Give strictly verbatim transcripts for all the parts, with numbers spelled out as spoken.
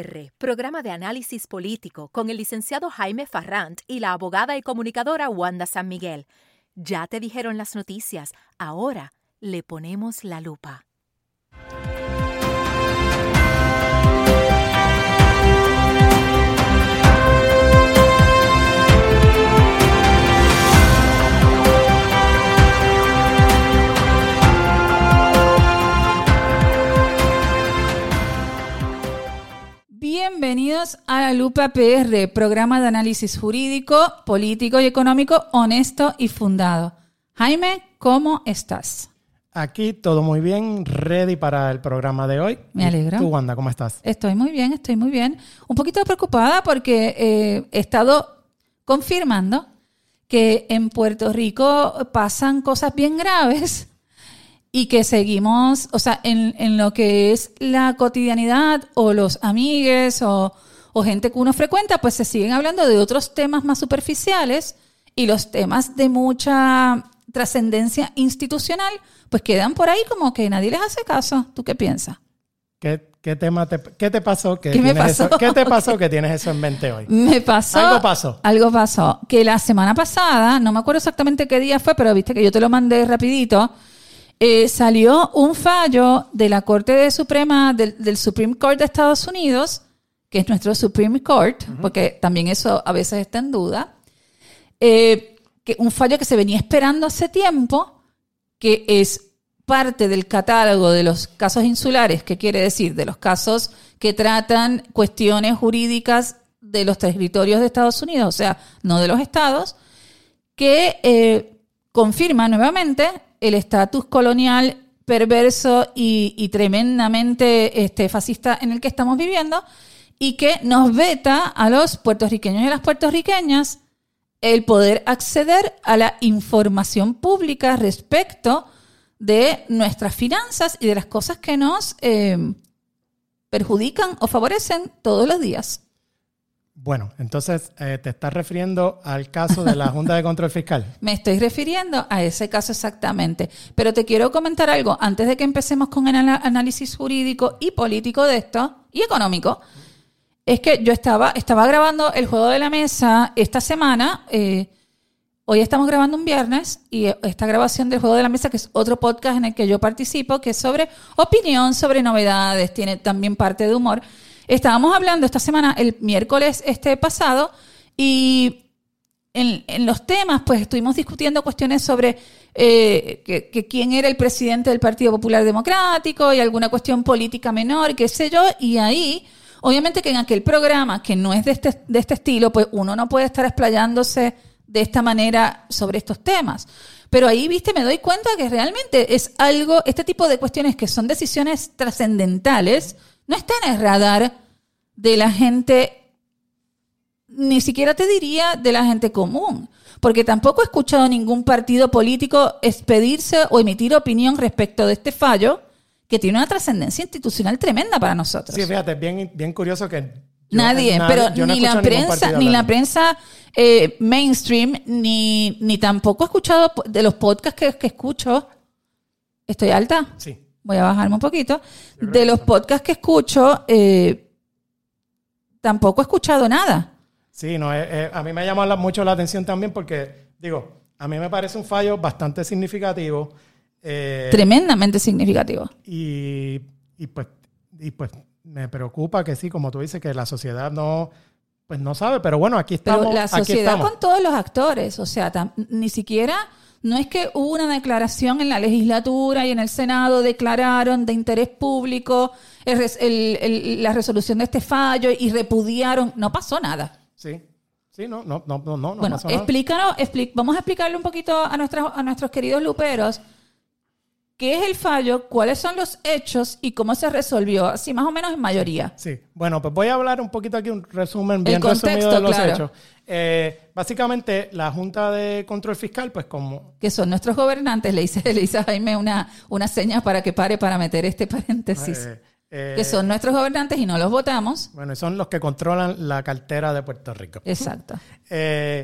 R, programa de análisis político con el licenciado Jaime Farrant y la abogada y comunicadora Wanda San Miguel. Ya te dijeron las noticias, ahora le ponemos la lupa. Bienvenidos a La Lupa P R, programa de análisis jurídico, político y económico honesto y fundado. Jaime, ¿cómo estás? Aquí todo muy bien, ready para el programa de hoy. Me alegro. ¿Tú, Wanda, cómo estás? Estoy muy bien, estoy muy bien. Un poquito preocupada porque eh, he estado confirmando que en Puerto Rico pasan cosas bien graves y que seguimos, o sea, en, en lo que es la cotidianidad o los amigues o, o gente que uno frecuenta, pues se siguen hablando de otros temas más superficiales y los temas de mucha trascendencia institucional, pues quedan por ahí como que nadie les hace caso. ¿Tú qué piensas? ¿Qué, qué tema te, qué te pasó? Que ¿Qué me tienes pasó? Eso, ¿Qué te pasó que tienes eso en mente hoy? Me pasó. Algo pasó. Algo pasó. Que la semana pasada, no me acuerdo exactamente qué día fue, pero viste que yo te lo mandé rapidito. Eh, salió un fallo de la Corte Suprema, del, del Supreme Court de Estados Unidos, que es nuestro Supreme Court, uh-huh. porque también eso a veces está en duda, eh, que un fallo que se venía esperando hace tiempo, que es parte del catálogo de los casos insulares, que quiere decir de los casos que tratan cuestiones jurídicas de los territorios de Estados Unidos, o sea, no de los estados, que eh, confirma nuevamente el estatus colonial perverso y, y tremendamente este, fascista en el que estamos viviendo y que nos veta a los puertorriqueños y a las puertorriqueñas el poder acceder a la información pública respecto de nuestras finanzas y de las cosas que nos eh, perjudican o favorecen todos los días. Bueno, entonces eh, te estás refiriendo al caso de la Junta de Control Fiscal. Me estoy refiriendo a ese caso exactamente. Pero te quiero comentar algo antes de que empecemos con el análisis jurídico y político de esto, y económico. Es que yo estaba, estaba grabando el Juego de la Mesa esta semana. Eh, hoy estamos grabando un viernes y esta grabación del Juego de la Mesa, que es otro podcast en el que yo participo, que es sobre opinión, sobre novedades, tiene también parte de humor. Estábamos hablando esta semana, el miércoles este pasado, y en, en los temas pues estuvimos discutiendo cuestiones sobre eh, que, que quién era el presidente del Partido Popular Democrático y alguna cuestión política menor, qué sé yo, y ahí, obviamente que en aquel programa que no es de este, de este estilo, pues uno no puede estar explayándose de esta manera sobre estos temas. Pero ahí, viste, me doy cuenta que realmente es algo, este tipo de cuestiones que son decisiones trascendentales, no está en el radar de la gente, ni siquiera te diría de la gente común, porque tampoco he escuchado ningún partido político expedirse o emitir opinión respecto de este fallo que tiene una trascendencia institucional tremenda para nosotros. Sí, fíjate, bien, bien curioso que yo, nadie, na, pero yo no ni, la prensa, ni la prensa eh, mainstream, ni, ni tampoco he escuchado de los podcasts que, que escucho. ¿Estoy alta? Sí. Voy a bajarme un poquito. De los podcasts que escucho, eh, tampoco he escuchado nada. Sí, no, eh, eh, a mí me llama la, mucho la atención también porque, digo, a mí me parece un fallo bastante significativo. Eh, Tremendamente significativo. Y, y, pues, y pues me preocupa que sí, como tú dices, que la sociedad no, pues no sabe, pero bueno, aquí estamos. Pero la aquí sociedad estamos. con todos los actores, o sea, tam, ni siquiera... No es que hubo una declaración en la legislatura y en el Senado declararon de interés público el, el, el, la resolución de este fallo y repudiaron. No pasó nada. Sí, sí, no, no, no, no, no bueno, pasó explícanos, expli- vamos a explicarle un poquito a, nuestras, a nuestros queridos luperos qué es el fallo, cuáles son los hechos y cómo se resolvió, así más o menos en mayoría. Sí, bueno, pues voy a hablar un poquito aquí, un resumen bien el contexto, resumido de los claro. hechos. Eh, básicamente, la Junta de Control Fiscal, pues como... Que son nuestros gobernantes, le hice, le hice a Jaime una, una seña para que pare para meter este paréntesis. Eh, eh, que son nuestros gobernantes y no los votamos. Bueno, son los que controlan la cartera de Puerto Rico. Exacto. eh,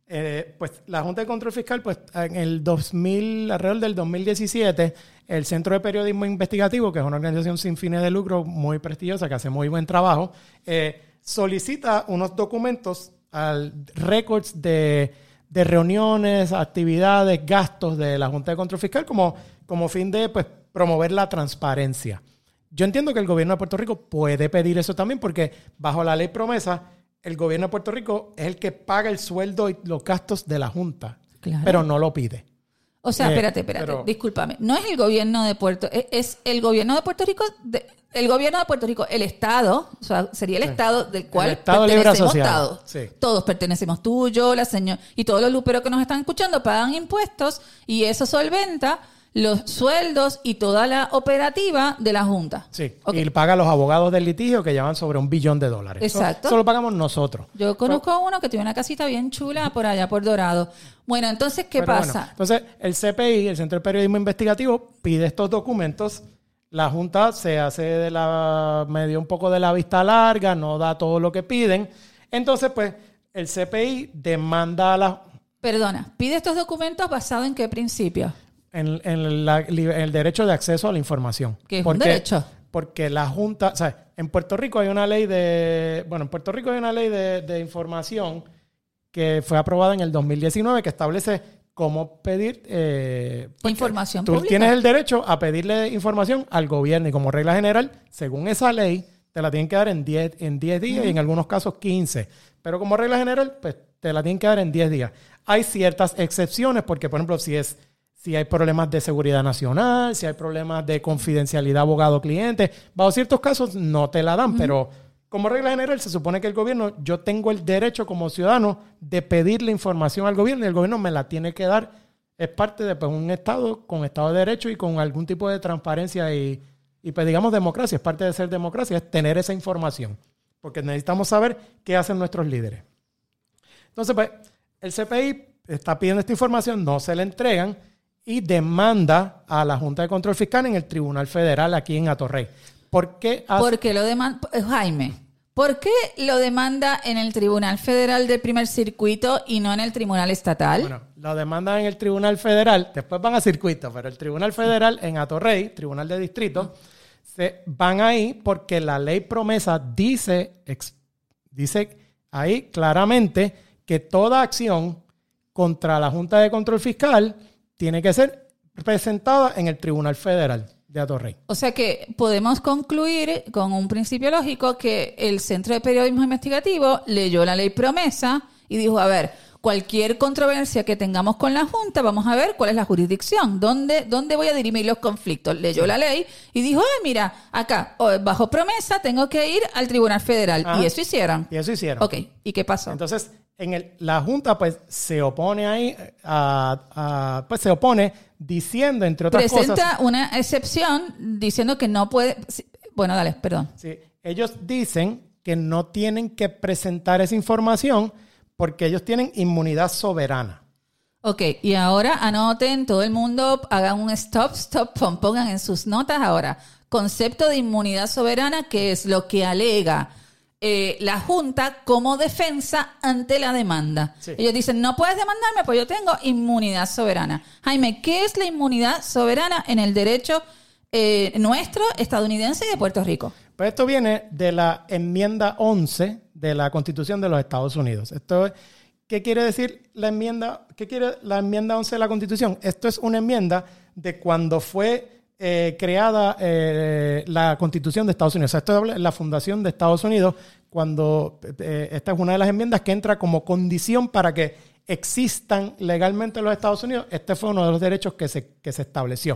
Eh, pues la Junta de Control Fiscal, pues en el dos mil, alrededor del dos mil diecisiete, el Centro de Periodismo Investigativo, que es una organización sin fines de lucro muy prestigiosa, que hace muy buen trabajo, eh, solicita unos documentos, al récords de, de reuniones, actividades, gastos de la Junta de Control Fiscal como, como fin de pues, promover la transparencia. Yo entiendo que el gobierno de Puerto Rico puede pedir eso también porque bajo la ley promesa, el gobierno de Puerto Rico es el que paga el sueldo y los gastos de la Junta, claro, pero no lo pide. O sea, eh, espérate, espérate, pero, discúlpame. No es el gobierno de Puerto es, es el gobierno de Puerto Rico, de, el gobierno de Puerto Rico, el Estado, o sea, sería el sí. Estado del cual el Estado pertenecemos libre todos. Sí. Todos pertenecemos, tú, yo, la señora, y todos los luperos que nos están escuchando pagan impuestos y eso solventa los sueldos y toda la operativa de la Junta. Sí, okay. Y paga a los abogados del litigio que llevan sobre un billón de dólares. Exacto. Eso, eso lo pagamos nosotros. Yo conozco a uno que tiene una casita bien chula por allá, por Dorado. Bueno, entonces, ¿qué Pero pasa? Bueno, entonces, el C P I, el Centro de Periodismo Investigativo, pide estos documentos. La Junta se hace de la medio un poco de la vista larga, no da todo lo que piden. Entonces, pues, el C P I demanda a la... Perdona, ¿pide estos documentos basado en qué principio? En, en, la, en el derecho de acceso a la información. ¿Qué es porque, un derecho? Porque la Junta... O sea, en Puerto Rico hay una ley de... Bueno, en Puerto Rico hay una ley de, de información que fue aprobada en el dos mil diecinueve que establece cómo pedir... Eh, información tú pública. Tienes el derecho a pedirle información al gobierno y como regla general, según esa ley, te la tienen que dar en diez, en diez días uh-huh. y en algunos casos quince. Pero como regla general, pues te la tienen que dar en diez días. Hay ciertas excepciones porque, por ejemplo, si es... Si hay problemas de seguridad nacional, si hay problemas de confidencialidad abogado-cliente, bajo ciertos casos no te la dan, uh-huh. pero como regla general se supone que el gobierno, yo tengo el derecho como ciudadano de pedirle información al gobierno y el gobierno me la tiene que dar. Es parte de pues, un Estado con Estado de Derecho y con algún tipo de transparencia y, y pues digamos democracia. Es parte de ser democracia, es tener esa información, porque necesitamos saber qué hacen nuestros líderes. Entonces, pues, el C P I está pidiendo esta información, no se la entregan, y demanda a la Junta de Control Fiscal en el Tribunal Federal aquí en Atorrey. ¿Por qué? Hace... ¿Por qué lo demanda, Jaime? ¿Por qué lo demanda en el Tribunal Federal del Primer Circuito y no en el Tribunal Estatal? Bueno, lo demanda en el Tribunal Federal, después van a circuito, pero el Tribunal Federal en Atorrey, Tribunal de Distrito, se van ahí porque la ley promesa dice, ex, dice ahí claramente que toda acción contra la Junta de Control Fiscal tiene que ser presentada en el Tribunal Federal de Atorrey. O sea que podemos concluir con un principio lógico que el Centro de Periodismo Investigativo leyó la ley promesa y dijo, a ver, cualquier controversia que tengamos con la Junta, vamos a ver cuál es la jurisdicción, dónde, dónde voy a dirimir los conflictos. Leyó sí. la ley y dijo, ay, mira, acá, bajo promesa, tengo que ir al Tribunal Federal. Ajá. Y eso hicieron. Y eso hicieron. Ok, ¿y qué pasó? Entonces, en el, la Junta pues se opone ahí, a, a, pues se opone diciendo, entre otras Presenta cosas... Presenta una excepción diciendo que no puede... Bueno, dale, perdón. Sí, ellos dicen que no tienen que presentar esa información porque ellos tienen inmunidad soberana. Ok, y ahora anoten, todo el mundo, hagan un stop, stop, pongan en sus notas ahora. Concepto de inmunidad soberana, que es lo que alega eh, la Junta como defensa ante la demanda. Sí. Ellos dicen, no puedes demandarme, pues yo tengo inmunidad soberana. Jaime, ¿qué es la inmunidad soberana en el derecho eh, nuestro, estadounidense y de Puerto Rico? Pues esto viene de la enmienda once de la Constitución de los Estados Unidos. Esto es, ¿qué quiere decir la enmienda? ¿Qué quiere la enmienda once de la Constitución? Esto es una enmienda de cuando fue eh, creada eh, la Constitución de Estados Unidos. O sea, esto es la fundación de Estados Unidos, cuando eh, esta es una de las enmiendas que entra como condición para que existan legalmente los Estados Unidos. Este fue uno de los derechos que se, que se estableció.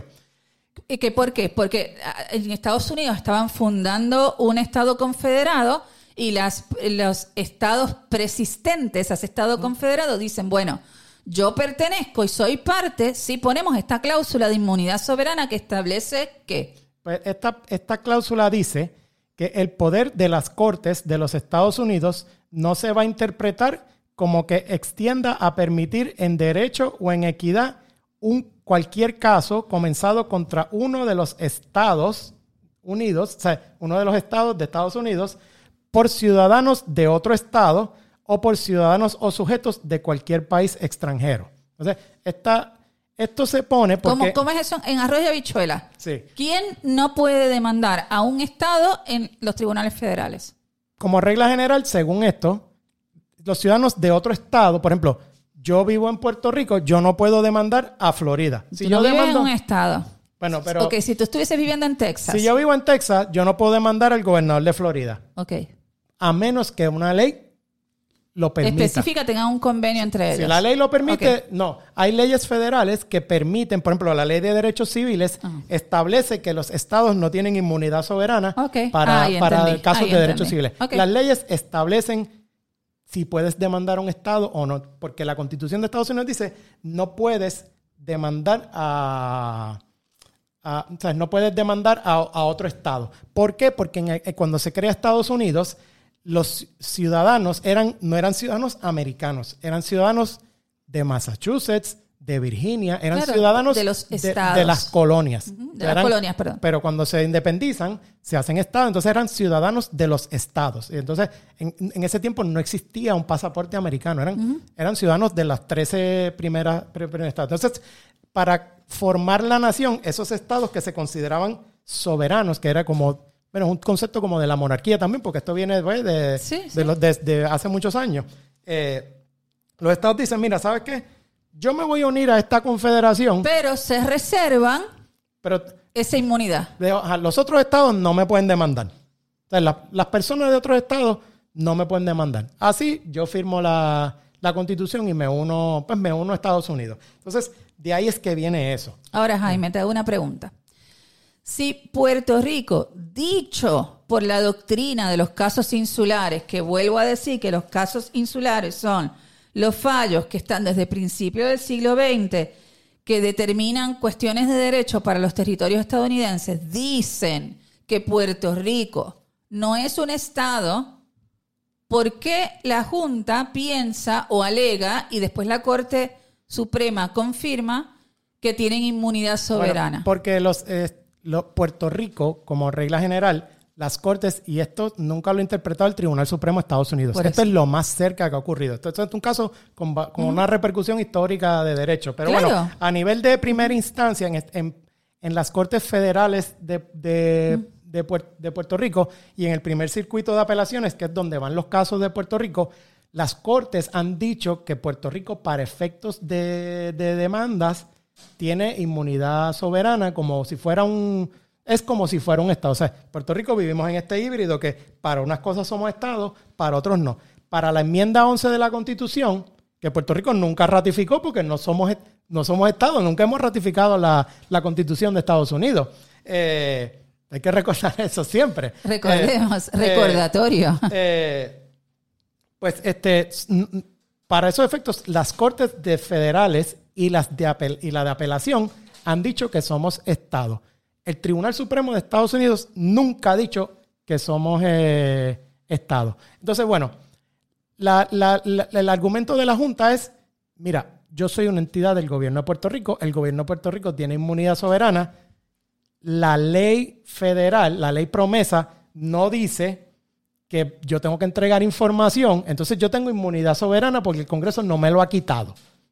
¿Y que por qué? Porque en Estados Unidos estaban fundando un estado confederado y las, los estados persistentes a ese estado confederado dicen, bueno, yo pertenezco y soy parte si ponemos esta cláusula de inmunidad soberana que establece que... Pues esta, esta cláusula dice que el poder de las Cortes de los Estados Unidos no se va a interpretar como que extienda a permitir en derecho o en equidad un cualquier caso comenzado contra uno de los Estados Unidos, o sea, uno de los estados de Estados Unidos, por ciudadanos de otro estado o por ciudadanos o sujetos de cualquier país extranjero. Entonces, esta, esto se pone porque... ¿Cómo, ¿Cómo es eso en arroz y habichuela? Sí. ¿Quién no puede demandar a un Estado en los tribunales federales? Como regla general, según esto, los ciudadanos de otro estado, por ejemplo, yo vivo en Puerto Rico, yo no puedo demandar a Florida. Si Tú yo no vives demando, en un estado. Bueno, pero... Ok, si tú estuvieses viviendo en Texas. Si yo vivo en Texas, yo no puedo demandar al gobernador de Florida. Ok. A menos que una ley lo permita. Específica, tengan un convenio entre ellos. Si la ley lo permite, Okay. no. Hay leyes federales que permiten, por ejemplo, la Ley de Derechos Civiles Uh-huh. establece que los estados no tienen inmunidad soberana Okay. para, Ahí para entendí. casos Ahí de derechos entendí. civiles. Okay. Las leyes establecen si puedes demandar a un estado o no, porque la Constitución de Estados Unidos dice no puedes demandar a... a o sea, no puedes demandar a, a otro estado. ¿Por qué? Porque en, en, cuando se crea Estados Unidos, los ciudadanos eran, no eran ciudadanos americanos, eran ciudadanos de Massachusetts, de Virginia, eran Claro, ciudadanos de los de, estados. de las colonias. Uh-huh, de Eran- las colonias, perdón. Pero cuando se independizan, se hacen estados, entonces eran ciudadanos de los estados. Y entonces, en, en ese tiempo no existía un pasaporte americano, eran, uh-huh. eran ciudadanos de las trece primeras, primeros estados. Entonces, para formar la nación, esos estados que se consideraban soberanos, que era como... Bueno, es un concepto como de la monarquía también, porque esto viene pues, de, Sí, sí. de, los, de, de hace muchos años. Eh, los estados dicen, mira, ¿sabes qué? Yo me voy a unir a esta confederación, Pero se reservan pero esa inmunidad. de, ajá, los otros estados no me pueden demandar. O sea, la, las personas de otros estados no me pueden demandar. Así yo firmo la, la Constitución y me uno, pues me uno a Estados Unidos. Entonces, de ahí es que viene eso. Ahora, Jaime, te hago una pregunta. Si Puerto Rico, dicho por la doctrina de los casos insulares, que vuelvo a decir que los casos insulares son los fallos que están desde principios del siglo veinte, que determinan cuestiones de derecho para los territorios estadounidenses, dicen que Puerto Rico no es un estado, ¿por qué la Junta piensa o alega y después la Corte Suprema confirma que tienen inmunidad soberana? Bueno, porque los, eh, los Puerto Rico, como regla general, las cortes, y esto nunca lo ha interpretado el Tribunal Supremo de Estados Unidos. Por Esto eso. es lo más cerca que ha ocurrido. Esto, esto es un caso con, con uh-huh. una repercusión histórica de derecho. Pero Claro. bueno, a nivel de primera instancia, en, en, en las cortes federales de, de, uh-huh. de, Puer- de Puerto Rico y en el primer circuito de apelaciones, que es donde van los casos de Puerto Rico, las cortes han dicho que Puerto Rico, para efectos de, de demandas, tiene inmunidad soberana como si fuera un... Es como si fuera un estado. O sea, Puerto Rico vivimos en este híbrido que para unas cosas somos estados, para otros no. Para la enmienda once de la Constitución, que Puerto Rico nunca ratificó porque no somos, no somos estados, nunca hemos ratificado la, la Constitución de Estados Unidos. Eh, hay que recordar eso siempre. Recordemos, Eh, recordatorio. eh, eh, pues este, para esos efectos, las cortes de federales y, las de apel- y la de apelación han dicho que somos estados. El Tribunal Supremo de Estados Unidos nunca ha dicho que somos eh, Estado. Entonces, bueno, la, la, la, el argumento de la Junta es, mira, yo soy una entidad del gobierno de Puerto Rico, el gobierno de Puerto Rico tiene inmunidad soberana, la ley federal, la ley promesa, no dice que yo tengo que entregar información, entonces yo tengo inmunidad soberana porque el Congreso no me lo ha quitado.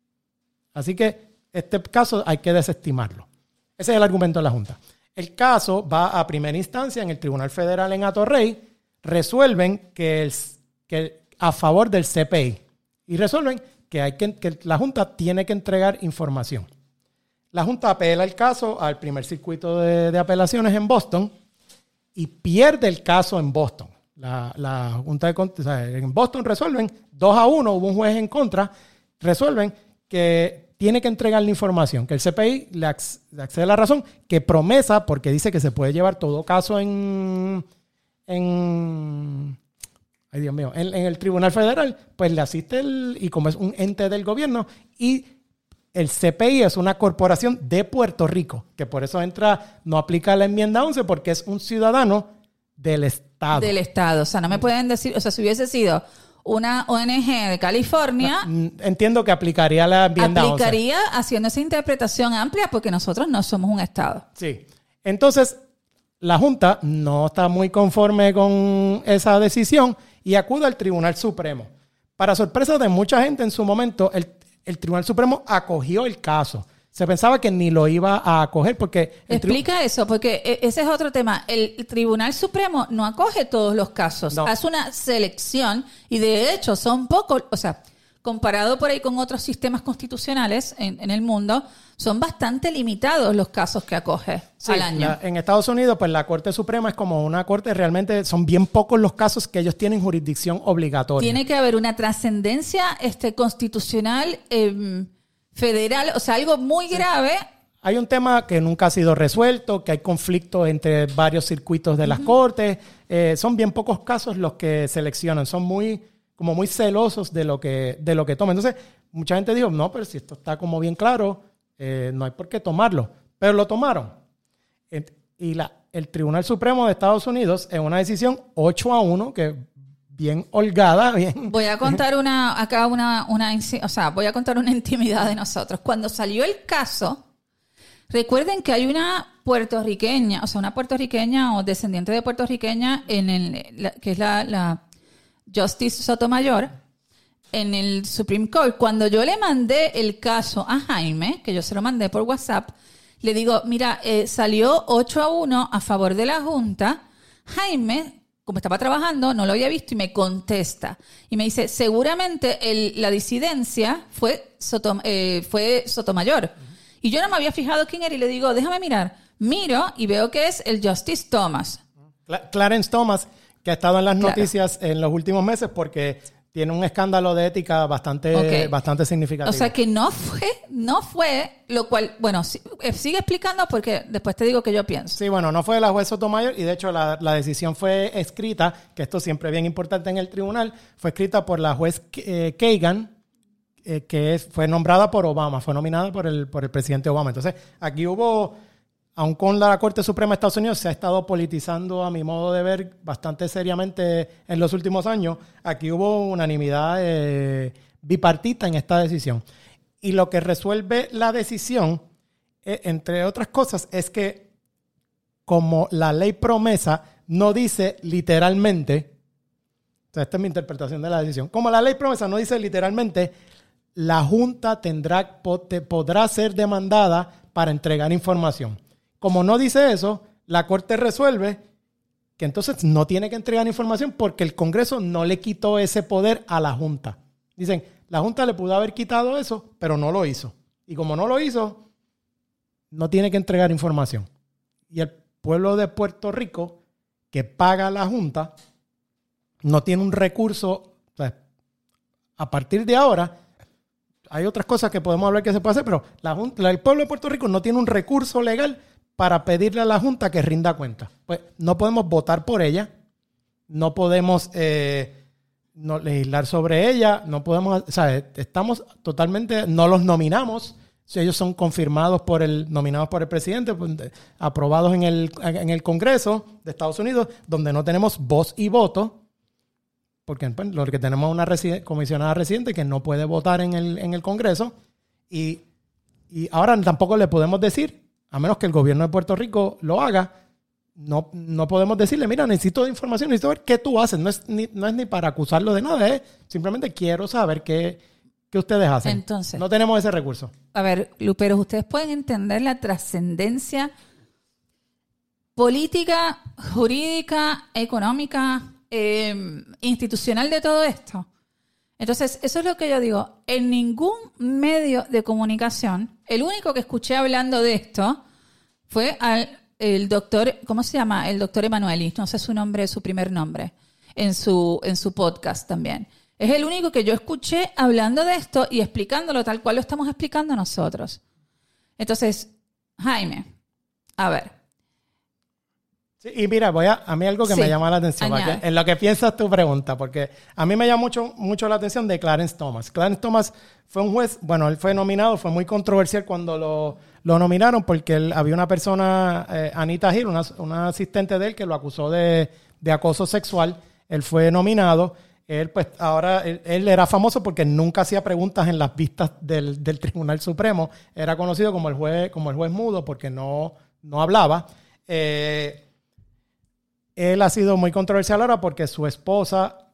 Así que este caso hay que desestimarlo. Ese es el argumento de la Junta. El caso va a primera instancia en el Tribunal Federal en Atorrey. Resuelven que, el, que a favor del C P I y resuelven que, hay que, que la Junta tiene que entregar información. La Junta apela el caso al primer circuito de, de apelaciones en Boston y pierde el caso en Boston. La, la Junta de o sea, en Boston resuelven dos a uno, hubo un juez en contra, resuelven que tiene que entregar la información, que el C P I le, ac- le accede a la razón, que promesa, porque dice que se puede llevar todo caso en, en, ay Dios mío, en, en el Tribunal Federal, pues le asiste el, y como es un ente del gobierno, y el C P I es una corporación de Puerto Rico, que por eso entra, no aplica la enmienda once, porque es un ciudadano del Estado. Del Estado. O sea, no me pueden decir, o sea, si hubiese sido una O N G de California, entiendo que aplicaría la enmienda aplicaría haciendo esa interpretación amplia porque nosotros no somos un Estado. once. Sí. Entonces, la Junta no está muy conforme con esa decisión y acude al Tribunal Supremo. Para sorpresa de mucha gente en su momento, el, el Tribunal Supremo acogió el caso. Se pensaba que ni lo iba a acoger porque... Explica tri- eso, porque ese es otro tema. El Tribunal Supremo no acoge todos los casos. No. Hace una selección y de hecho son pocos, o sea, comparado por ahí con otros sistemas constitucionales en, en el mundo, son bastante limitados los casos que acoge sí, al año. La, en Estados Unidos, pues la Corte Suprema es como una corte, realmente son bien pocos los casos que ellos tienen jurisdicción obligatoria. Tiene que haber una trascendencia este, constitucional... Eh, federal, o sea, algo muy sí. grave. Hay un tema que nunca ha sido resuelto, que hay conflictos entre varios circuitos de las uh-huh. cortes. Eh, son bien pocos casos los que seleccionan. Son muy, como muy celosos de lo que, de lo que toman. Entonces, mucha gente dijo, no, pero si esto está como bien claro, eh, no hay por qué tomarlo. Pero lo tomaron. Y la, el Tribunal Supremo de Estados Unidos, en una decisión ocho a uno, que bien holgada, bien. Voy a contar una, acá una, una, o sea, voy a contar una intimidad de nosotros. Cuando salió el caso, recuerden que hay una puertorriqueña, o sea, una puertorriqueña o descendiente de puertorriqueña en el, la, que es la, la Justice Sotomayor, en el Supreme Court. Cuando yo le mandé el caso a Jaime, que yo se lo mandé por WhatsApp, le digo, mira, eh, salió ocho a uno a favor de la Junta. Jaime, como estaba trabajando, no lo había visto y me contesta. Y me dice, seguramente el, la disidencia fue, Sotom, eh, fue Sotomayor. Uh-huh. Y yo no me había fijado quién era y le digo, déjame mirar. Miro y veo que es el Justice Thomas. Cl- Clarence Thomas, que ha estado en las noticias claro. en los últimos meses porque tiene un escándalo de ética bastante, okay. bastante significativo. O sea que no fue, no fue, lo cual, bueno, sigue explicando porque después te digo que yo pienso. Sí, bueno, no fue la juez Sotomayor y de hecho la, la decisión fue escrita, que esto siempre es bien importante en el tribunal, fue escrita por la juez eh, Kagan, eh, que es, fue nombrada por Obama, fue nominada por el, por el presidente Obama. Entonces, aquí hubo... Aun con la Corte Suprema de Estados Unidos se ha estado politizando, a mi modo de ver, bastante seriamente en los últimos años. Aquí hubo unanimidad eh, bipartita en esta decisión. Y lo que resuelve la decisión, eh, entre otras cosas, es que como la ley promesa no dice literalmente, o sea, esta es mi interpretación de la decisión, como la ley promesa no dice literalmente, la Junta tendrá, podrá ser demandada para entregar información. Como no dice eso, la Corte resuelve que entonces no tiene que entregar información porque el Congreso no le quitó ese poder a la Junta. Dicen, la Junta le pudo haber quitado eso, pero no lo hizo. Y como no lo hizo, no tiene que entregar información. Y el pueblo de Puerto Rico, que paga a la Junta, no tiene un recurso. O sea, a partir de ahora, hay otras cosas que podemos hablar que se puede hacer, pero la Junta, el pueblo de Puerto Rico no tiene un recurso legal para pedirle a la Junta que rinda cuenta. Pues no podemos votar por ella, no podemos eh, no legislar sobre ella, no podemos, o sea, estamos totalmente, no los nominamos, si ellos son confirmados por el, nominados por el presidente, pues, aprobados en el, en el Congreso de Estados Unidos, donde no tenemos voz y voto, porque pues, lo que tenemos es una residen- comisionada residente que no puede votar en el, en el Congreso, y, y ahora tampoco le podemos decir, a menos que el gobierno de Puerto Rico lo haga, no, no podemos decirle, mira, necesito información, necesito ver qué tú haces. No es ni, no es ni para acusarlo de nada, es simplemente quiero saber qué, qué ustedes hacen. Entonces, no tenemos ese recurso. A ver, Luperos, ustedes pueden entender la trascendencia política, jurídica, económica, eh, institucional de todo esto. Entonces, eso es lo que yo digo. En ningún medio de comunicación, el único que escuché hablando de esto fue al el doctor, ¿cómo se llama? El doctor Emanuelis, no sé su nombre, su primer nombre, en su, en su podcast también. Es el único que yo escuché hablando de esto y explicándolo tal cual lo estamos explicando nosotros. Entonces, Jaime, a ver. Sí, y mira, voy a, a mí algo que sí, me llama la atención, porque, en lo que piensas tu pregunta, porque a mí me llama mucho, mucho la atención de Clarence Thomas. Clarence Thomas fue un juez, bueno, él fue nominado, fue muy controversial cuando lo, lo nominaron, porque él, había una persona, eh, Anita Hill, una, una asistente de él, que lo acusó de, de acoso sexual. Él fue nominado. Él, pues, ahora, él, él era famoso porque nunca hacía preguntas en las vistas del, del Tribunal Supremo. Era conocido como el juez, como el juez mudo porque no, no hablaba. Eh, Él ha sido muy controversial ahora porque su esposa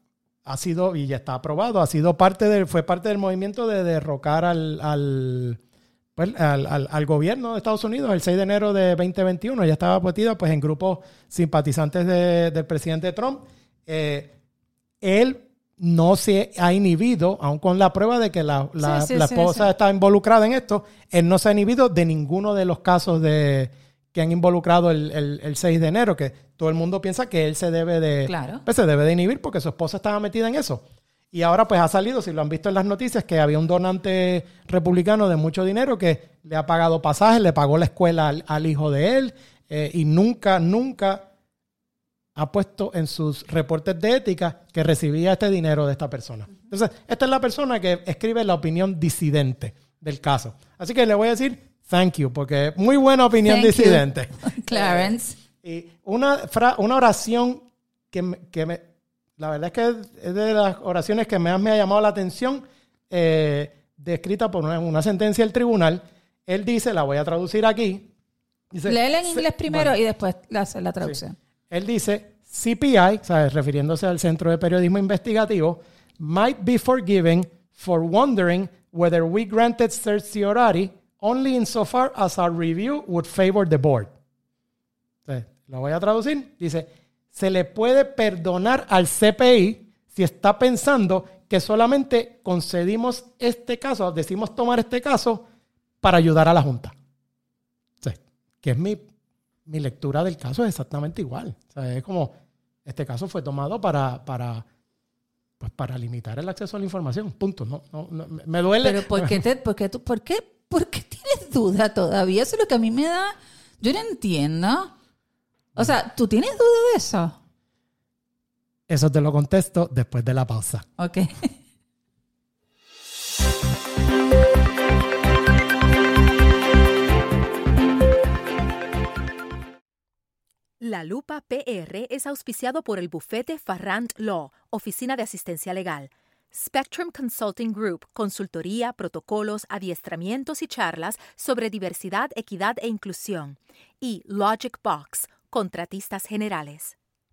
ha sido, y ya está aprobado, ha sido parte del, fue parte del movimiento de derrocar al, al, pues, al, al, al gobierno de Estados Unidos el seis de enero de veinte veintiuno. Ya estaba metida pues, en grupos simpatizantes de, del presidente Trump. Eh, él no se ha inhibido, aun con la prueba de que la, la, sí, sí, la sí, esposa sí. está involucrada en esto, él no se ha inhibido de ninguno de los casos de, que han involucrado el, el, el seis de enero, que todo el mundo piensa que él se debe de, Claro. pues, se debe de inhibir porque su esposa estaba metida en eso. Y ahora pues ha salido, si lo han visto en las noticias, que había un donante republicano de mucho dinero que le ha pagado pasajes, le pagó la escuela al, al hijo de él, eh, y nunca, nunca ha puesto en sus reportes de ética que recibía este dinero de esta persona. Entonces, esta es la persona que escribe la opinión disidente del caso. Así que le voy a decir thank you, porque muy buena opinión Thank disidente. you, Clarence. Eh, y una, fra- una oración que, me, que me, la verdad es que es de las oraciones que más me ha llamado la atención, eh, descrita por una, una sentencia del tribunal. Él dice, la voy a traducir aquí. Dice, Léela en inglés primero bueno, y después la, la traducción. sí. Él dice, C P I, ¿sabes? Refiriéndose al Centro de Periodismo Investigativo, might be forgiven for wondering whether we granted certiorari only insofar as our review would favor the board. Entonces, lo voy a traducir. Dice, se le puede perdonar al C P I si está pensando que solamente concedimos este caso, decimos tomar este caso para ayudar a la Junta. O sea, que es mi... mi lectura del caso es exactamente igual. O sea, es como, este caso fue tomado para, para, pues para limitar el acceso a la información. Punto. No, no, no, me duele. Pero ¿por qué, te, por, qué, tú- por, qué, ¿por qué tienes duda todavía? Eso es lo que a mí me da... Yo no entiendo. O sea, ¿tú tienes duda de eso? Eso te lo contesto después de la pausa. Ok. La Lupa P R es auspiciado por el bufete Farrant Law, Oficina de Asistencia Legal, Spectrum Consulting Group, consultoría, protocolos, adiestramientos y charlas sobre diversidad, equidad e inclusión, y Logic Box, contratistas generales.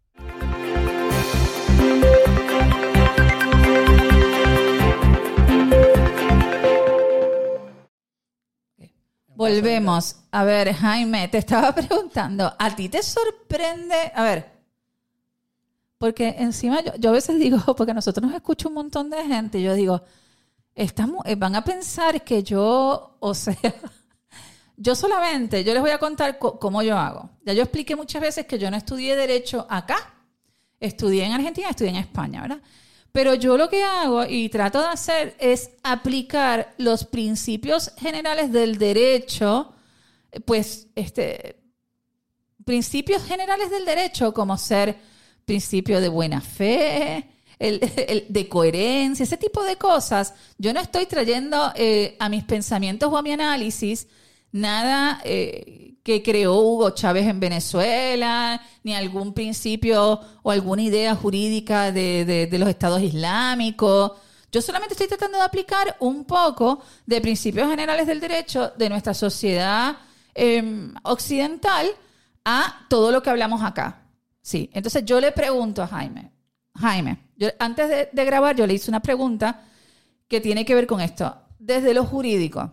Volvemos. A ver, Jaime, te estaba preguntando, ¿a ti te sorprende? A ver, porque encima yo, yo a veces digo, porque nosotros nos escucha un montón de gente, y yo digo, estamos, van a pensar que yo, o sea, yo solamente, yo les voy a contar co- cómo yo hago. Ya yo expliqué muchas veces que yo no estudié Derecho acá, estudié en Argentina, estudié en España, ¿verdad? Pero yo lo que hago y trato de hacer es aplicar los principios generales del derecho, pues, este, principios generales del derecho, como ser principio de buena fe, el, el de coherencia, ese tipo de cosas. Yo no estoy trayendo eh, a mis pensamientos o a mi análisis nada eh, que creó Hugo Chávez en Venezuela, ni algún principio o alguna idea jurídica de, de, de los estados islámicos. Yo solamente estoy tratando de aplicar un poco de principios generales del derecho de nuestra sociedad eh, occidental a todo lo que hablamos acá. Sí, entonces yo le pregunto a Jaime, Jaime, yo, antes de, de grabar yo le hice una pregunta que tiene que ver con esto. Desde lo jurídico,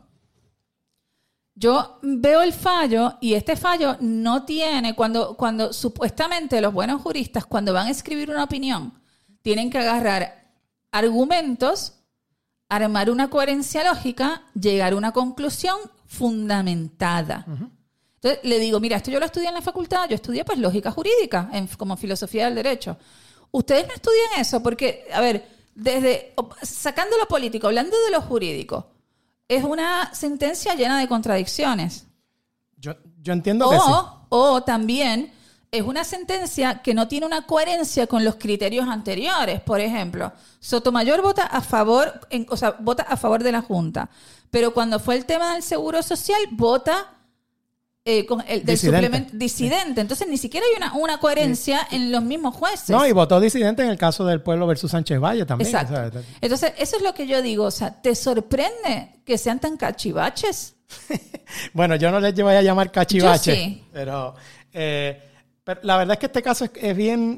yo veo el fallo y este fallo no tiene, cuando, cuando supuestamente los buenos juristas, cuando van a escribir una opinión, tienen que agarrar argumentos, armar una coherencia lógica, llegar a una conclusión fundamentada. Uh-huh. Entonces le digo, mira, esto yo lo estudié en la facultad, yo estudié pues lógica jurídica, en, como filosofía del derecho. Ustedes no estudian eso porque, a ver, desde sacando lo político, hablando de lo jurídico, es una sentencia llena de contradicciones. Yo, yo entiendo o, que sí. O también es una sentencia que no tiene una coherencia con los criterios anteriores. Por ejemplo, Sotomayor vota a favor, en, o sea, vota a favor de la Junta, pero cuando fue el tema del seguro social, vota eh, con el del disidente. suplemento disidente. Entonces ni siquiera hay una, una coherencia sí. en los mismos jueces. No, y votó disidente en el caso del Pueblo versus Sánchez Valle también. Exacto. O sea, entonces, eso es lo que yo digo. O sea, ¿te sorprende que sean tan cachivaches? Bueno, yo no les voy a llamar cachivaches. Yo sí. Pero, eh, pero la verdad es que este caso es, es bien...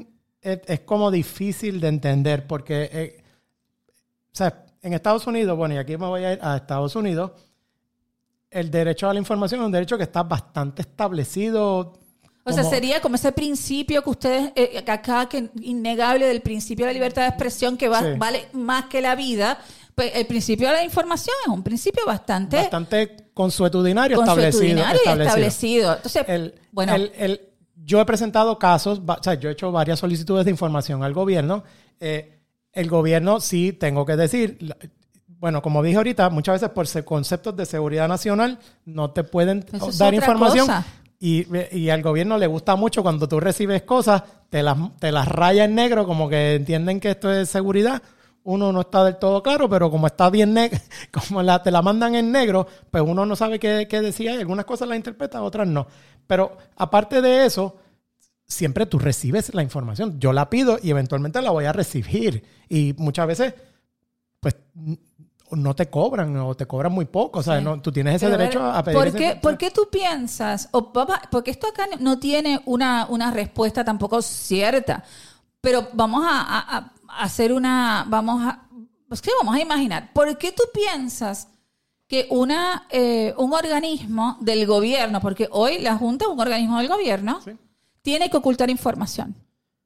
es, es como difícil de entender porque, eh, o sea, en Estados Unidos, bueno, y aquí me voy a ir a Estados Unidos, el derecho a la información es un derecho que está bastante establecido. O sea, sería como ese principio que ustedes, eh, acá, que innegable del principio de la libertad de expresión que va, sí. vale más que la vida. Pues el principio de la información es un principio bastante... Bastante consuetudinario, consuetudinario establecido. Y establecido. Entonces, el, bueno... El, el, yo he presentado casos, o sea, yo he hecho varias solicitudes de información al gobierno. Eh, el gobierno, sí, tengo que decir... Bueno, como dije ahorita, muchas veces por conceptos de seguridad nacional no te pueden Eso dar es información. Cosa. Y, y al gobierno le gusta mucho cuando tú recibes cosas, te las, te las raya en negro, como que entienden que esto es seguridad. Uno no está del todo claro, pero como está bien negro, como la, te la mandan en negro, pues uno no sabe qué, qué decía. Y algunas cosas las interpreta, otras no. Pero aparte de eso, siempre tú recibes la información. Yo la pido y eventualmente la voy a recibir. Y muchas veces, pues... no te cobran o te cobran muy poco. O sea, sí. no, tú tienes ese Pero derecho a, a pedir ¿por ese... qué, ¿Por qué tú piensas? O, papá, porque esto acá no tiene una, una respuesta tampoco cierta. Pero vamos a, a, a hacer una... Vamos a... Pues, ¿qué vamos a imaginar? ¿Por qué tú piensas que una, eh, un organismo del gobierno, porque hoy la Junta es un organismo del gobierno, sí. tiene que ocultar información?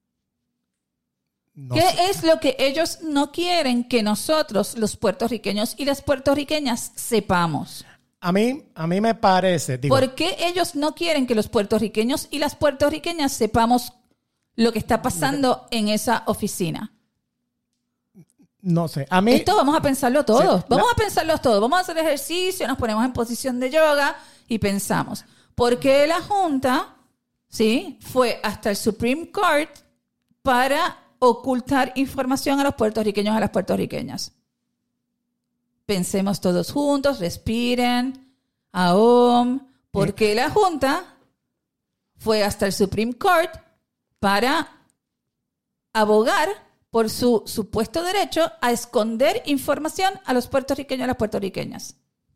No ¿Qué sé. es lo que ellos no quieren que nosotros, los puertorriqueños y las puertorriqueñas, sepamos? A mí, a mí me parece... Digo, ¿Por qué ellos no quieren que los puertorriqueños y las puertorriqueñas sepamos lo que está pasando en esa oficina? No sé. A mí... Esto vamos a pensarlo todos. Sí, vamos la... a pensarlo todos. Vamos a hacer ejercicio, nos ponemos en posición de yoga y pensamos. ¿Por qué la Junta, sí, fue hasta el Supreme Court para... ocultar información a los puertorriqueños y a las puertorriqueñas? Pensemos todos juntos, respiren, aom, porque la Junta fue hasta el Supreme Court para abogar por su supuesto derecho a esconder información a los puertorriqueños y a las puertorriqueñas.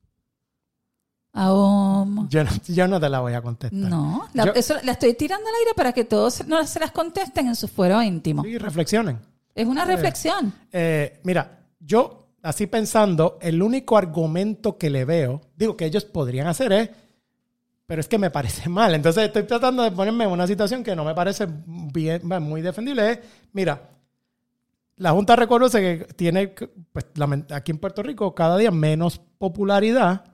Aom. Yo no, yo no te la voy a contestar. No, la, yo, eso la estoy tirando al aire para que todos no se las contesten en su fuero íntimo. Sí, reflexionen. Es una reflexión. Eh, eh, mira, yo así pensando, el único argumento que le veo, digo que ellos podrían hacer es, pero es que me parece mal. Entonces estoy tratando de ponerme en una situación que no me parece bien, muy defendible. Es, mira, la Junta reconoce que tiene, pues, aquí en Puerto Rico, cada día menos popularidad.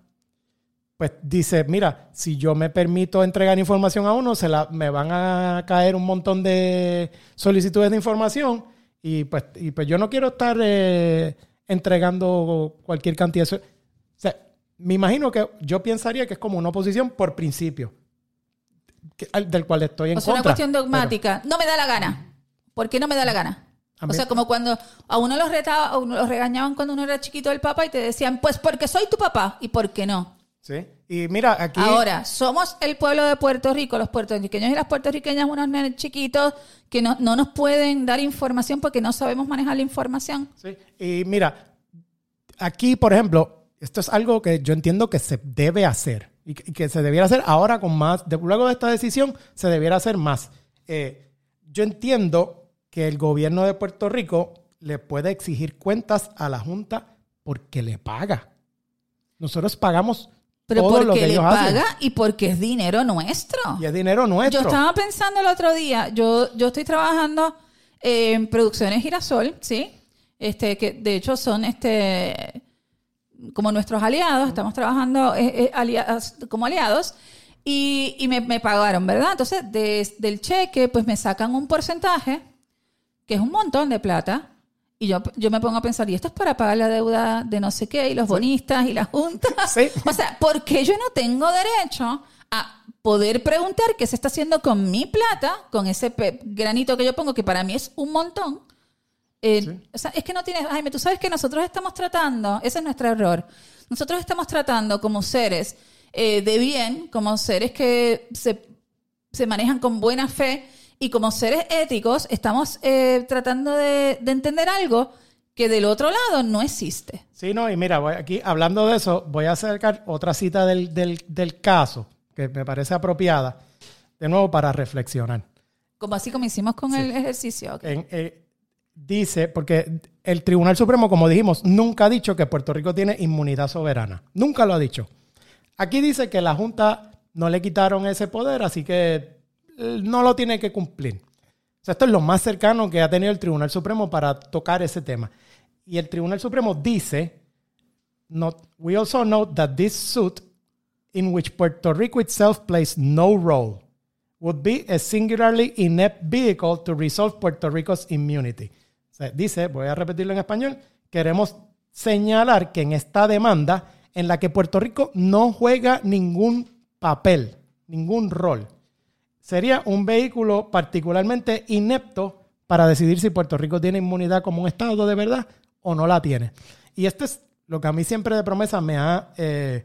Pues dice, mira, si yo me permito entregar información a uno, se la, me van a caer un montón de solicitudes de información y pues, y pues yo no quiero estar eh, entregando cualquier cantidad de... O sea, me imagino que yo pensaría que es como una oposición por principio, que, del cual estoy en contra. O sea, contra. una cuestión dogmática. Pero, no me da la gana. ¿Por qué no me da la gana? O sea, como cuando a uno los retaba, a uno los regañaban cuando uno era chiquito del papá y te decían, pues porque soy tu papá y por qué no. Sí, y mira, aquí... Ahora, somos el pueblo de Puerto Rico, los puertorriqueños y las puertorriqueñas, unos nenes chiquitos que no, no nos pueden dar información porque no sabemos manejar la información. Sí, y mira, aquí, por ejemplo, esto es algo que yo entiendo que se debe hacer y que, y que se debiera hacer ahora con más, de, luego de esta decisión, se debiera hacer más. Eh, yo entiendo que el gobierno de Puerto Rico le puede exigir cuentas a la Junta porque le paga. Nosotros pagamos... Pero todo porque le paga hacen. Y porque es dinero nuestro. Y es dinero nuestro. Yo estaba pensando el otro día, yo, yo estoy trabajando en Producciones Girasol, ¿sí? Este, que de hecho son este como nuestros aliados, estamos trabajando eh, eh, aliados, como aliados, y, y me, me pagaron, ¿verdad? Entonces, de, del cheque, pues me sacan un porcentaje, que es un montón de plata. Y yo, yo me pongo a pensar, y esto es para pagar la deuda de no sé qué, y los bonistas, y la Junta. Sí. O sea, ¿por qué yo no tengo derecho a poder preguntar qué se está haciendo con mi plata, con ese pe- granito que yo pongo, que para mí es un montón? Eh, sí. O sea, es que no tienes... Jaime, tú sabes que nosotros estamos tratando, ese es nuestro error, nosotros estamos tratando como seres eh, de bien, como seres que se, se manejan con buena fe, y como seres éticos estamos eh, tratando de, de entender algo que del otro lado no existe. Sí, no, y mira, voy aquí hablando de eso, voy a acercar otra cita del, del, del caso que me parece apropiada, de nuevo para reflexionar. Como así como hicimos con sí. el ejercicio. Okay. En, eh, dice, porque el Tribunal Supremo, como dijimos, nunca ha dicho que Puerto Rico tiene inmunidad soberana. Nunca lo ha dicho. Aquí dice que la Junta no le quitaron ese poder, así que no lo tiene que cumplir. O sea, esto es lo más cercano que ha tenido el Tribunal Supremo para tocar ese tema. Y el Tribunal Supremo dice, not, we also note that this suit, in which Puerto Rico itself plays no role, would be a singularly inept vehicle to resolve Puerto Rico's immunity. O sea, dice, voy a repetirlo en español, queremos señalar que en esta demanda, en la que Puerto Rico no juega ningún papel, ningún rol, sería un vehículo particularmente inepto para decidir si Puerto Rico tiene inmunidad como un Estado de verdad o no la tiene. Y esto es lo que a mí siempre de promesa me ha, eh,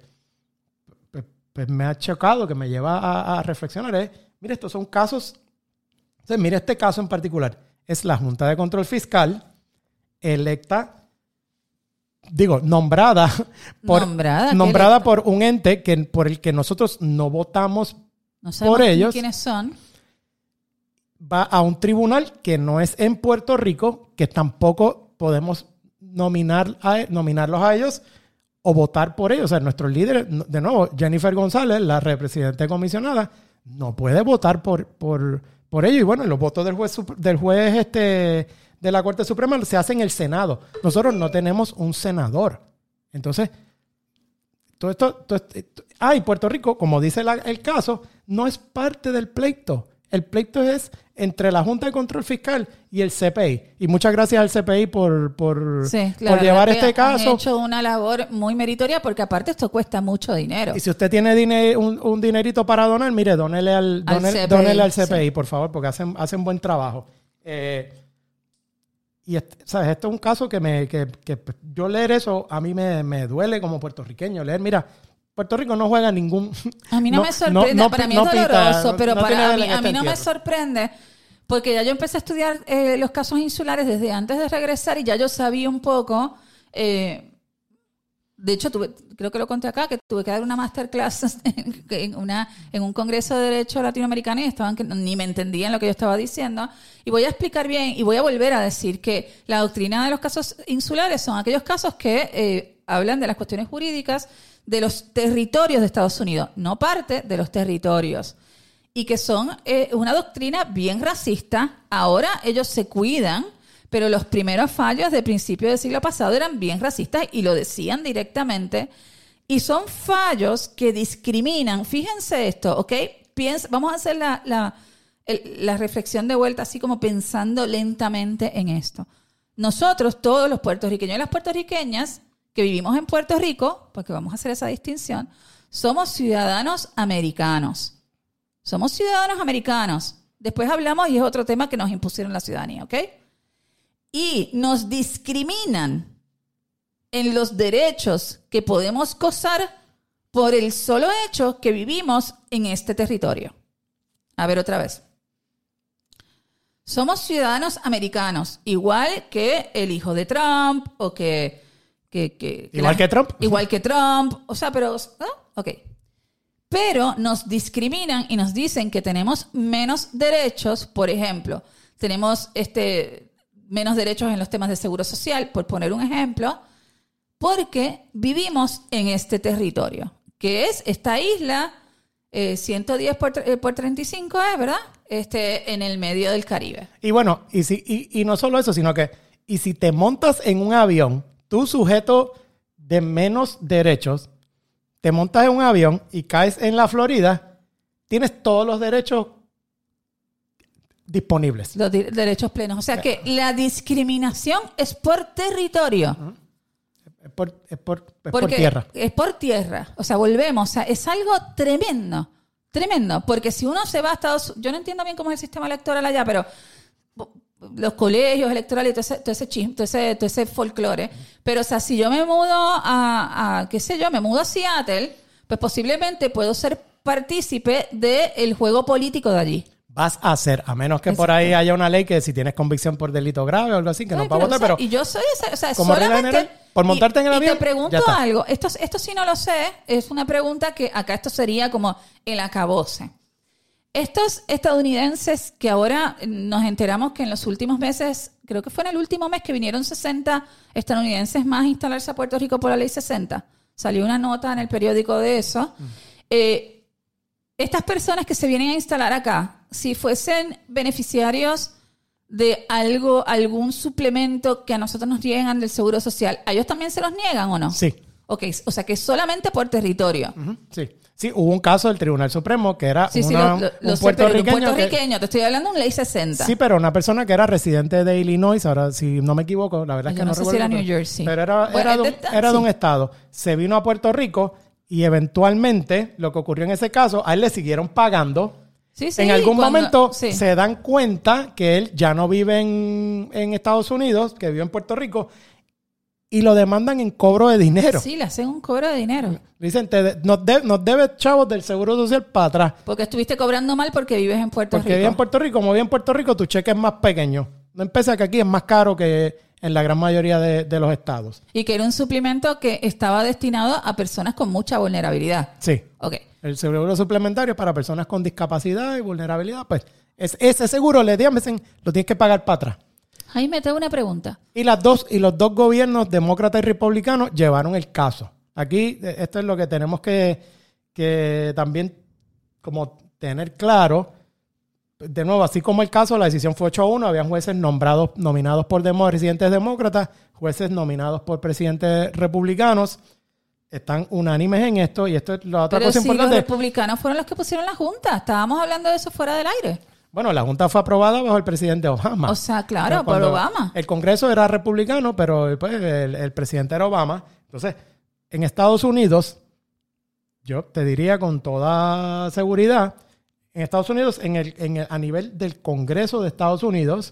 pues me ha chocado, que me lleva a, a reflexionar. Es, mire, estos son casos, entonces, mire este caso en particular. Es la Junta de Control Fiscal electa, digo, nombrada por, nombrada, nombrada por un ente que, por el que nosotros no votamos no sabemos por ellos. ¿Quiénes son? Va a un tribunal que no es en Puerto Rico, que tampoco podemos nominar a, nominarlos a ellos o votar por ellos. O sea, nuestros líderes, de nuevo, Jennifer González, la representante comisionada, no puede votar por, por, por ellos. Y bueno, los votos del juez, del juez este, de la Corte Suprema se hacen en el Senado. Nosotros no tenemos un senador. Entonces, todo esto... Todo esto ah, y Puerto Rico, como dice la, el caso, no es parte del pleito. El pleito es entre la Junta de Control Fiscal y el C P I. Y muchas gracias al C P I por, por, sí, por llevar este caso. Han hecho una labor muy meritoria porque aparte esto cuesta mucho dinero. Y si usted tiene dine, un, un dinerito para donar, mire, dónele al, al dónele, C P I, dónele al C P I, sí. por favor, porque hacen, hacen buen trabajo. Eh, y este, ¿sabes? Esto es un caso que, me, que, que yo leer eso, a mí me, me duele como puertorriqueño. Leer, mira... Puerto Rico no juega ningún... A mí no, no me sorprende, no, no, para mí no es doloroso, pita, pero no, para a mí, a mí no me sorprende porque ya yo empecé a estudiar eh, los casos insulares desde antes de regresar y ya yo sabía un poco... Eh, de hecho, tuve, creo que lo conté acá, que tuve que dar una masterclass en, en, una, en un congreso de Derecho Latinoamericano y estaban que ni me entendían lo que yo estaba diciendo. Y voy a explicar bien y voy a volver a decir que la doctrina de los casos insulares son aquellos casos que eh, hablan de las cuestiones jurídicas de los territorios de Estados Unidos, no parte de los territorios, y que son eh, una doctrina bien racista. Ahora ellos se cuidan, pero los primeros fallos de principio del siglo pasado eran bien racistas y lo decían directamente, y son fallos que discriminan. Fíjense esto, ¿ok? Piensa, vamos a hacer la, la, el, la reflexión de vuelta, así como pensando lentamente en esto. Nosotros, todos los puertorriqueños y las puertorriqueñas, que vivimos en Puerto Rico, porque vamos a hacer esa distinción, somos ciudadanos americanos. Somos ciudadanos americanos. Después hablamos, y es otro tema que nos impusieron la ciudadanía, ¿ok? Y nos discriminan en los derechos que podemos gozar por el solo hecho que vivimos en este territorio. A ver otra vez. Somos ciudadanos americanos, igual que el hijo de Trump o que... Que, que, igual la, que Trump. Igual que Trump. O sea, pero... ¿no? Ok. Pero nos discriminan y nos dicen que tenemos menos derechos. Por ejemplo, tenemos este, menos derechos en los temas de seguro social, por poner un ejemplo, porque vivimos en este territorio, que es esta isla, eh, ciento diez por, eh, por treinta y cinco, ¿eh? ¿Verdad? Este, en el medio del Caribe. Y bueno, y, si, y, y no solo eso, sino que y si te montas en un avión... Tú, sujeto de menos derechos, te montas en un avión y caes en la Florida, tienes todos los derechos disponibles. Los di- derechos plenos. O sea que la discriminación es por territorio. Uh-huh. Es, por, es, por, es por tierra. Es por tierra. O sea, volvemos. O sea, es algo tremendo. Tremendo. Porque si uno se va a Estados Unidos... Yo no entiendo bien cómo es el sistema electoral allá, pero... los colegios electorales, todo ese, todo ese chisme, todo ese, todo ese folclore. Pero, o sea, si yo me mudo a, a, qué sé yo, me mudo a Seattle, pues posiblemente puedo ser partícipe del juego político de allí. Vas a ser, a menos que Exacto. por ahí haya una ley que si tienes convicción por delito grave o algo así, que Ay, no va a votar, pero... Y yo soy esa, o sea, como regla general, por montarte y, en el avión, y te pregunto algo, esto, esto sí no lo sé, es una pregunta que acá esto sería como el acabose. Estos estadounidenses que ahora nos enteramos que en los últimos meses, creo que fue en el último mes que vinieron sesenta estadounidenses más a instalarse a Puerto Rico por la ley sesenta. Salió una nota en el periódico de eso. Uh-huh. Eh, estas personas que se vienen a instalar acá, si fuesen beneficiarios de algo, algún suplemento que a nosotros nos niegan del Seguro Social, ¿a ellos también se los niegan o no? Sí. Ok, o sea que solamente por territorio. Uh-huh. Sí. Sí, hubo un caso del Tribunal Supremo que era sí, sí, una, lo, lo, un lo puertorriqueño. Sé, puertorriqueño, que, te estoy hablando de una ley sesenta. Sí, pero una persona que era residente de Illinois, ahora si no me equivoco, la verdad Yo es que no, no sé recuerdo. Si era New Jersey. Pero era, bueno, era, de, un, de, era sí. de un estado. Se vino a Puerto Rico y eventualmente lo que ocurrió en ese caso, a él le siguieron pagando. Sí, sí, en algún cuando, momento sí. se dan cuenta que él ya no vive en, en Estados Unidos, que vive en Puerto Rico, y lo demandan en cobro de dinero. Sí, le hacen un cobro de dinero. Dicen, te, nos, de, nos debes chavos del Seguro Social para atrás. Porque estuviste cobrando mal porque vives en Puerto porque Rico. Porque vives en Puerto Rico. Como vives en Puerto Rico, tu cheque es más pequeño. No empieza que aquí es más caro que en la gran mayoría de, de los estados. Y que era un suplemento que estaba destinado a personas con mucha vulnerabilidad. Sí. Ok. El seguro suplementario para personas con discapacidad y vulnerabilidad, pues es, ese seguro le dicen, lo tienes que pagar para atrás. Jaime, te hago una pregunta. Y las dos, y los dos gobiernos, demócratas y republicanos, llevaron el caso. Aquí, esto es lo que tenemos que, que también como tener claro. De nuevo, así como el caso, la decisión fue ocho a uno, habían jueces nombrados, nominados por demo, presidentes demócratas, jueces nominados por presidentes republicanos. Están unánimes en esto, y esto es la otra Pero cosa si importante. Los republicanos fueron los que pusieron la Junta. Estábamos hablando de eso fuera del aire. Bueno, la Junta fue aprobada bajo el presidente Obama. O sea, claro, por Obama. El Congreso era republicano, pero pues, el, el presidente era Obama. Entonces, en Estados Unidos, yo te diría con toda seguridad, en Estados Unidos, en el, en el, a nivel del Congreso de Estados Unidos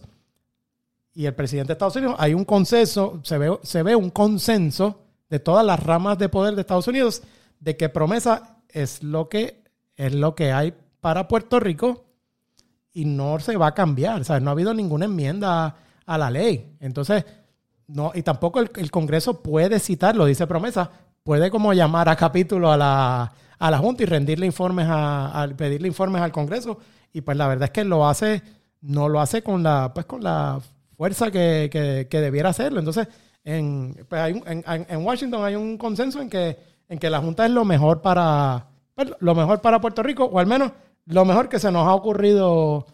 y el presidente de Estados Unidos, hay un consenso, se ve, se ve un consenso de todas las ramas de poder de Estados Unidos de que promesa es lo que, es lo que hay para Puerto Rico. Y no se va a cambiar, ¿sabes? No ha habido ninguna enmienda a la ley. Entonces, no, y tampoco el, el Congreso puede citarlo, dice promesa, puede como llamar a capítulo a la, a la Junta y rendirle informes a, a pedirle informes al Congreso. Y pues la verdad es que lo hace, no lo hace con la, pues con la fuerza que, que, que debiera hacerlo. Entonces, en, pues hay un, en, en Washington hay un consenso en que, en que la Junta es lo mejor para, pues, lo mejor para Puerto Rico, o al menos lo mejor que se nos ha ocurrido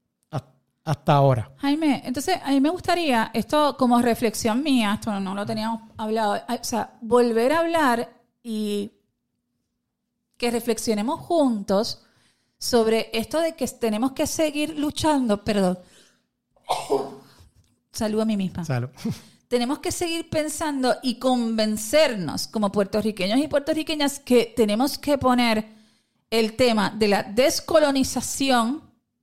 hasta ahora. Jaime, entonces a mí me gustaría, esto como reflexión mía, esto no lo teníamos hablado, o sea, volver a hablar y que reflexionemos juntos sobre esto de que tenemos que seguir luchando, perdón, salud a mí misma. Salud. Tenemos que seguir pensando y convencernos como puertorriqueños y puertorriqueñas que tenemos que poner el tema de la descolonización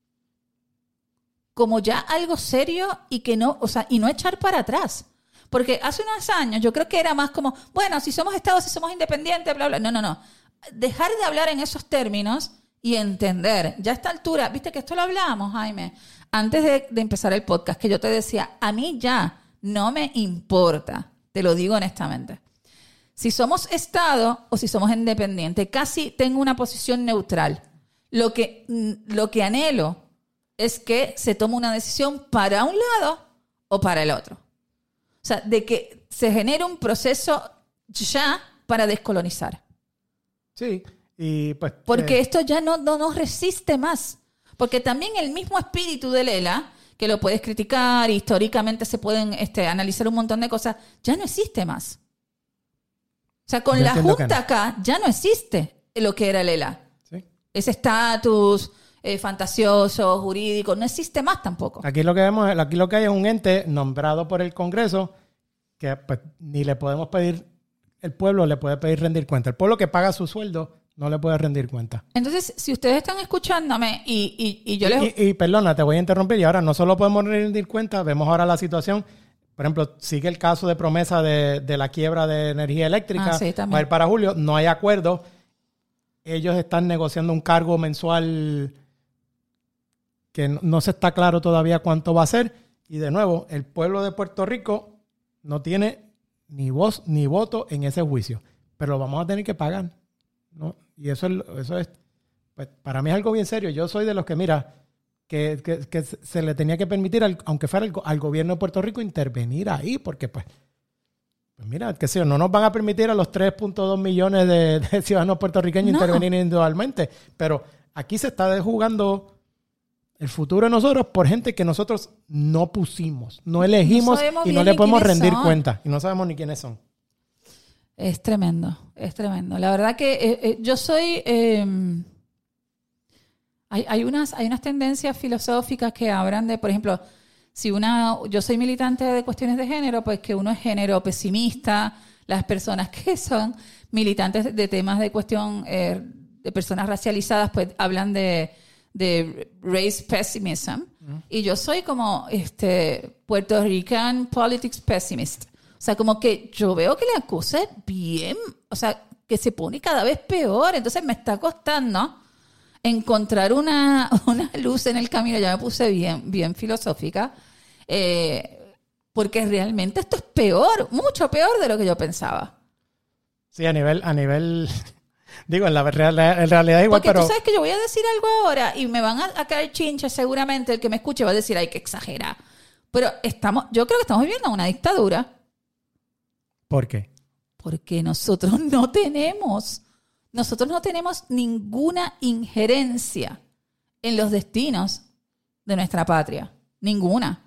como ya algo serio y que no, o sea, y no echar para atrás. Porque hace unos años yo creo que era más como, bueno, si somos estados, si somos independientes, bla, bla. No, no, no. Dejar de hablar en esos términos y entender. Ya a esta altura, viste que esto lo hablábamos, Jaime, antes de, de empezar el podcast, que yo te decía, a mí ya no me importa, te lo digo honestamente. Si somos Estado o si somos independientes, casi tengo una posición neutral. Lo que, lo que anhelo es que se tome una decisión para un lado o para el otro. O sea, de que se genere un proceso ya para descolonizar. Sí, y pues... Porque eh, esto ya no, no nos resiste más. Porque también el mismo espíritu de Lela, que lo puedes criticar, históricamente se pueden este, analizar un montón de cosas, ya no existe más. O sea, con la Junta no. acá ya no existe lo que era el E L A. ¿Sí? Ese estatus eh, fantasioso, jurídico, no existe más tampoco. Aquí lo que vemos, aquí lo que hay es un ente nombrado por el Congreso que pues, ni le podemos pedir, el pueblo le puede pedir rendir cuenta. El pueblo que paga su sueldo no le puede rendir cuenta. Entonces, si ustedes están escuchándome y, y, y yo y, les... Y, y perdona, te voy a interrumpir. Y ahora no solo podemos rendir cuenta, vemos ahora la situación. Por ejemplo, sigue el caso de promesa de, de la quiebra de energía eléctrica. Ah, sí, va a ir para julio. No hay acuerdo. Ellos están negociando un cargo mensual que no, no se está claro todavía cuánto va a ser. Y de nuevo, el pueblo de Puerto Rico no tiene ni voz ni voto en ese juicio. Pero lo vamos a tener que pagar, ¿no? Y eso es, eso es pues para mí es algo bien serio. Yo soy de los que, mira, que, que, que se le tenía que permitir, al, aunque fuera el, al gobierno de Puerto Rico, intervenir ahí, porque pues, pues mira, qué sé yo, no nos van a permitir a los tres punto dos millones de, de ciudadanos puertorriqueños no. intervenir individualmente, pero aquí se está jugando el futuro de nosotros por gente que nosotros no pusimos, no elegimos no y no le podemos rendir son. cuenta y no sabemos ni quiénes son. Es tremendo, es tremendo. La verdad que eh, eh, yo soy... Eh, hay, hay, unas, hay unas tendencias filosóficas que hablan de, por ejemplo, si una... Yo soy militante de cuestiones de género, pues que uno es género pesimista. Las personas que son militantes de temas de cuestión eh, de personas racializadas, pues hablan de, de race pessimism. Uh-huh. Y yo soy como este Puerto Rican politics pessimist. O sea, como que yo veo que la cosa es bien, o sea, que se pone cada vez peor. Entonces me está costando encontrar una, una luz en el camino. Ya me puse bien, bien filosófica. Eh, porque realmente esto es peor, mucho peor de lo que yo pensaba. Sí, a nivel, a nivel, digo, en la real, en realidad es igual, porque pero... tú sabes que yo voy a decir algo ahora y me van a, a caer chinches seguramente. El que me escuche va a decir, ay, que exagera. Pero estamos, yo creo que estamos viviendo una dictadura. ¿Por qué? Porque nosotros no tenemos, nosotros no tenemos ninguna injerencia en los destinos de nuestra patria. Ninguna.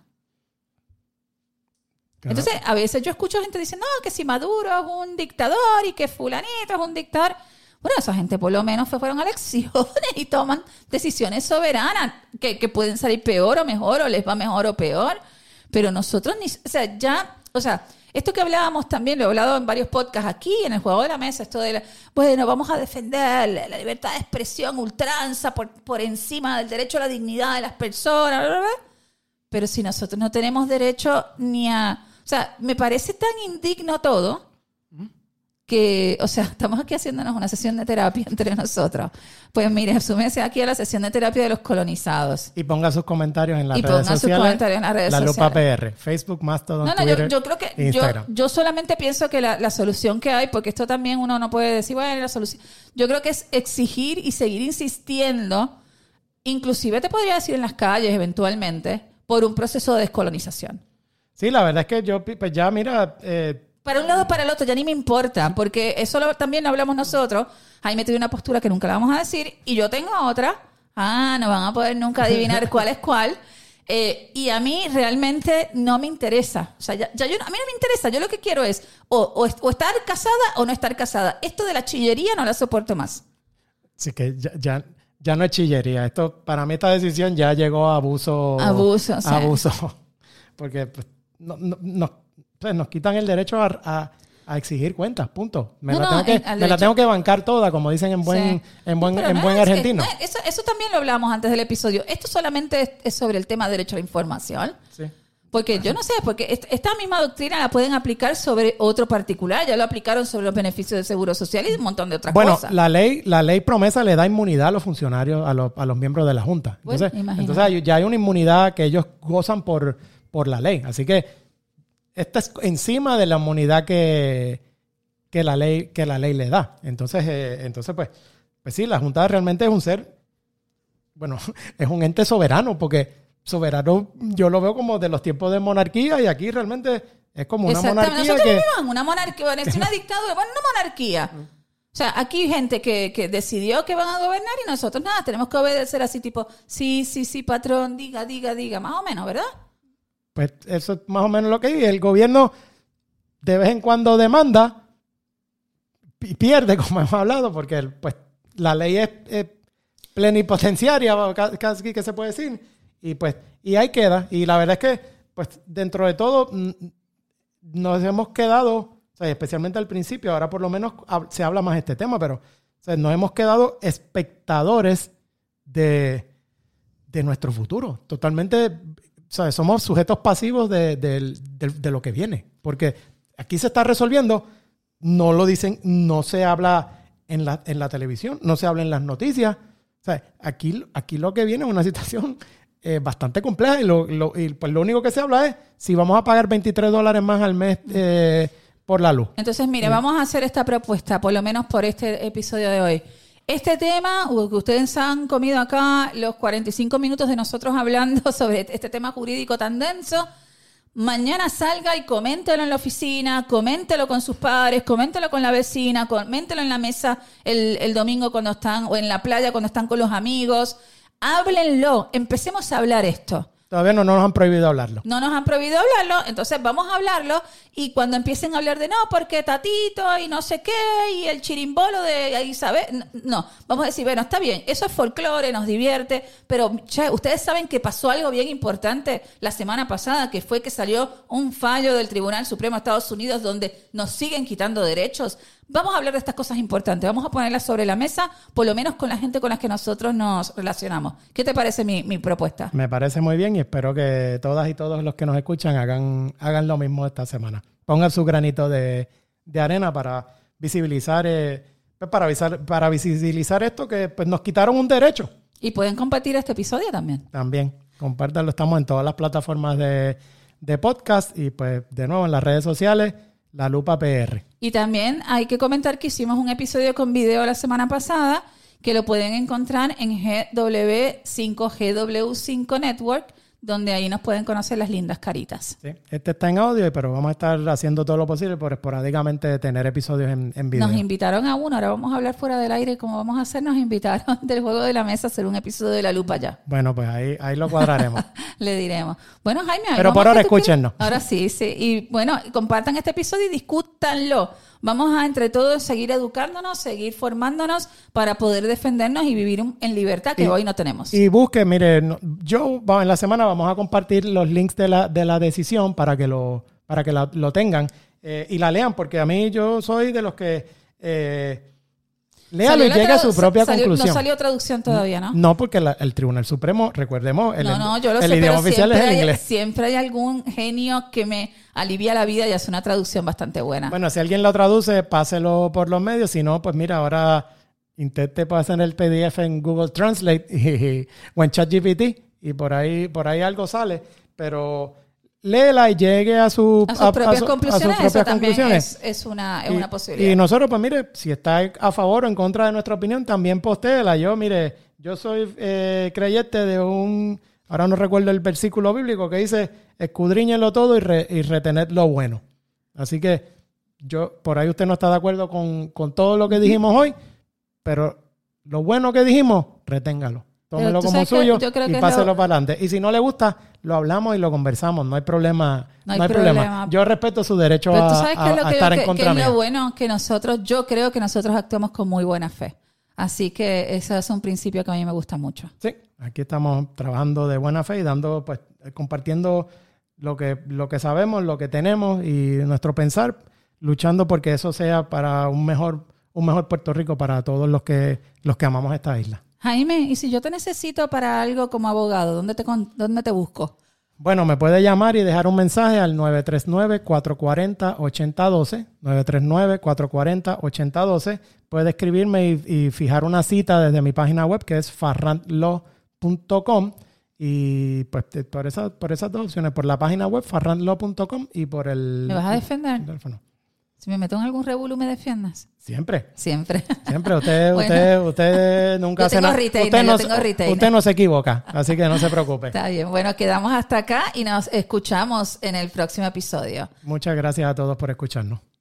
Claro. Entonces, a veces yo escucho gente diciendo, no, que si Maduro es un dictador y que fulanito es un dictador. Bueno, esa gente por lo menos fueron a elecciones y toman decisiones soberanas que, que pueden salir peor o mejor, o les va mejor o peor. Pero nosotros ni, o sea, ya, o sea... Esto que hablábamos también, lo he hablado en varios podcasts aquí, en el Juego de la Mesa, esto de, la, bueno, vamos a defender la, la libertad de expresión, ultranza, por, por encima del derecho a la dignidad de las personas, bla, bla, bla. Pero si nosotros no tenemos derecho ni a... O sea, me parece tan indigno todo que, o sea, estamos aquí haciéndonos una sesión de terapia entre nosotros. Pues mire, súmese aquí a la sesión de terapia de los colonizados. Y ponga sus comentarios en las y redes ponga sociales. Sus comentarios en las redes La sociales. Lupa P R, Facebook, Mastodon, no, no, Twitter, yo, yo creo que Instagram. Yo, yo solamente pienso que la, la solución que hay, porque esto también uno no puede decir, bueno, la solución. Yo creo que es exigir y seguir insistiendo, inclusive te podría decir en las calles eventualmente, por un proceso de descolonización. Sí, la verdad es que yo, pues ya, mira... Eh, para un lado o para el otro, ya ni me importa, porque eso lo, también lo hablamos nosotros. Jaime tiene una postura que nunca la vamos a decir, y yo tengo otra. Ah, no van a poder nunca adivinar cuál es cuál. Eh, y a mí realmente no me interesa. O sea, ya, ya yo, a mí no me interesa. Yo lo que quiero es o, o, o estar casada o no estar casada. Esto de la chillería no la soporto más. Sí, que ya, ya, ya no es chillería. Esto, para mí esta decisión ya llegó a abuso. Abuso, sí. Abuso. Porque pues, no, no, no, pues nos quitan el derecho a, a, a exigir cuentas, punto. Me, no, la, tengo no, que, me la tengo que bancar toda, como dicen en buen, sí. en buen, en buen es, argentino. No, eso, eso también lo hablamos antes del episodio. Esto solamente es, es sobre el tema de derecho a la información. Sí. Porque yo no sé, porque esta misma doctrina la pueden aplicar sobre otro particular. Ya lo aplicaron sobre los beneficios del Seguro Social y un montón de otras bueno, cosas. Bueno, la ley, la ley promesa le da inmunidad a los funcionarios, a los, a los miembros de la Junta. Entonces, bueno, entonces ya hay una inmunidad que ellos gozan por, por la ley. Así que esta es encima de la inmunidad que, que, la, ley, que la ley le da. Entonces, eh, entonces pues, pues sí, la Junta realmente es un ser, bueno, es un ente soberano, porque soberano yo lo veo como de los tiempos de monarquía y aquí realmente es como una monarquía. Nosotros que... vivimos en una monarquía, es una dictadura, bueno, una monarquía. O sea, aquí hay gente que, que decidió que van a gobernar y nosotros nada, tenemos que obedecer así tipo, sí, sí, sí, patrón, diga, diga, diga, más o menos, ¿verdad? Pues eso es más o menos lo que hay. El gobierno de vez en cuando demanda y pierde, como hemos hablado, porque pues la ley es, es plenipotenciaria, casi que se puede decir, y pues y ahí queda. Y la verdad es que pues dentro de todo nos hemos quedado, o sea, especialmente al principio, ahora por lo menos se habla más de este tema, pero o sea, nos hemos quedado espectadores de, de nuestro futuro, totalmente. O sea, somos sujetos pasivos de, de, de, de lo que viene. Porque aquí se está resolviendo, no lo dicen, no se habla en la, en la televisión, no se habla en las noticias. O sea, aquí, aquí lo que viene es una situación eh, bastante compleja y, lo, lo, y pues lo único que se habla es si vamos a pagar veintitrés dólares más al mes eh, por la luz. Entonces, mire, sí. Vamos a hacer esta propuesta, por lo menos por este episodio de hoy. Este tema, que ustedes han comido acá los cuarenta y cinco minutos de nosotros hablando sobre este tema jurídico tan denso, mañana salga y coméntelo en la oficina, coméntelo con sus padres, coméntelo con la vecina, coméntelo en la mesa el, el domingo cuando están, o en la playa cuando están con los amigos. Háblenlo, empecemos a hablar esto. Todavía no, no nos han prohibido hablarlo. No nos han prohibido hablarlo, entonces vamos a hablarlo y cuando empiecen a hablar de no, porque Tatito y no sé qué y el chirimbolo de Isabel, no, vamos a decir, bueno, está bien, eso es folclore, nos divierte, pero che, ustedes saben que pasó algo bien importante la semana pasada, que fue que salió un fallo del Tribunal Supremo de Estados Unidos donde nos siguen quitando derechos. Vamos a hablar de estas cosas importantes, vamos a ponerlas sobre la mesa, por lo menos con la gente con la que nosotros nos relacionamos. ¿Qué te parece mi, mi propuesta? Me parece muy bien y espero que todas y todos los que nos escuchan hagan, hagan lo mismo esta semana. Pongan su granito de, de arena para visibilizar, eh, para, avisar, para visibilizar esto que pues, nos quitaron un derecho. Y pueden compartir este episodio también. También, compártanlo, estamos en todas las plataformas de, de podcast y pues de nuevo en las redes sociales, La Lupa P R. Y también hay que comentar que hicimos un episodio con video la semana pasada que lo pueden encontrar en G W cinco G W cinco Network, donde ahí nos pueden conocer las lindas caritas. Sí, este está en audio, pero vamos a estar haciendo todo lo posible por esporádicamente tener episodios en, en video. Nos invitaron a uno, ahora vamos a hablar fuera del aire. ¿Cómo vamos a hacer? Nos invitaron del Juego de la Mesa a hacer un episodio de La Lupa ya. Bueno, pues ahí, ahí lo cuadraremos. Le diremos. Bueno, Jaime, pero por ahora escúchennos. Ahora sí, sí. Y bueno, compartan este episodio y discútanlo. Vamos a, entre todos, seguir educándonos, seguir formándonos para poder defendernos y vivir en libertad que y, hoy no tenemos. Y busquen, mire, yo en la semana vamos a compartir los links de la, de la decisión para que lo, para que la, lo tengan eh, y la lean, porque a mí yo soy de los que eh, léalo y llegue a su propia salió, conclusión. No salió traducción todavía, ¿no? No, porque la, el Tribunal Supremo, recordemos, el, no, no, yo lo el sé, idioma oficial es el hay, inglés. Siempre hay algún genio que me alivia la vida y hace una traducción bastante buena. Bueno, si alguien lo traduce, páselo por los medios. Si no, pues mira, ahora intente pasar el P D F en Google Translate y, y, o en ChatGPT y por ahí, por ahí algo sale. Pero léela y llegue a, su, a sus propias a, a, conclusiones. A sus propias eso también conclusiones. Es, es, una, es y, una posibilidad. Y nosotros, pues mire, si está a favor o en contra de nuestra opinión, también postéela. Yo, mire, yo soy eh, creyente de un... Ahora no recuerdo el versículo bíblico que dice, escudriñenlo todo y, re, y retened lo bueno. Así que yo, por ahí usted no está de acuerdo con, con todo lo que dijimos hoy, pero lo bueno que dijimos, reténgalo. Tómelo como suyo y páselo lo... para adelante. Y si no le gusta, lo hablamos y lo conversamos. No hay problema. No hay, no hay problema. problema. Yo respeto su derecho a, a, a estar que, en contra que mía. Es lo bueno que nosotros, yo creo que nosotros actuamos con muy buena fe. Así que ese es un principio que a mí me gusta mucho. Sí, aquí estamos trabajando de buena fe y dando, pues, compartiendo lo que, lo que sabemos, lo que tenemos y nuestro pensar, luchando porque eso sea para un mejor, un mejor Puerto Rico para todos los que, los que amamos esta isla. Jaime, y si yo te necesito para algo como abogado, ¿dónde te, dónde te busco? Bueno, me puede llamar y dejar un mensaje al nueve tres nueve, cuatro cuatro cero, ocho cero uno dos, nueve tres nueve, cuatro cuatro cero, ocho cero uno dos. Puede escribirme y, y fijar una cita desde mi página web que es farrant law punto com y pues por, esa, por esas dos opciones, por la página web farrant law punto com y por el... ¿Me vas a defender? El teléfono. Si me meto en algún revolú, ¿me defiendas? Siempre. Siempre. Siempre. Usted, bueno, usted, usted nunca hace nada. Usted, no, usted no se equivoca, así que no se preocupe. Está bien. Bueno, quedamos hasta acá y nos escuchamos en el próximo episodio. Muchas gracias a todos por escucharnos.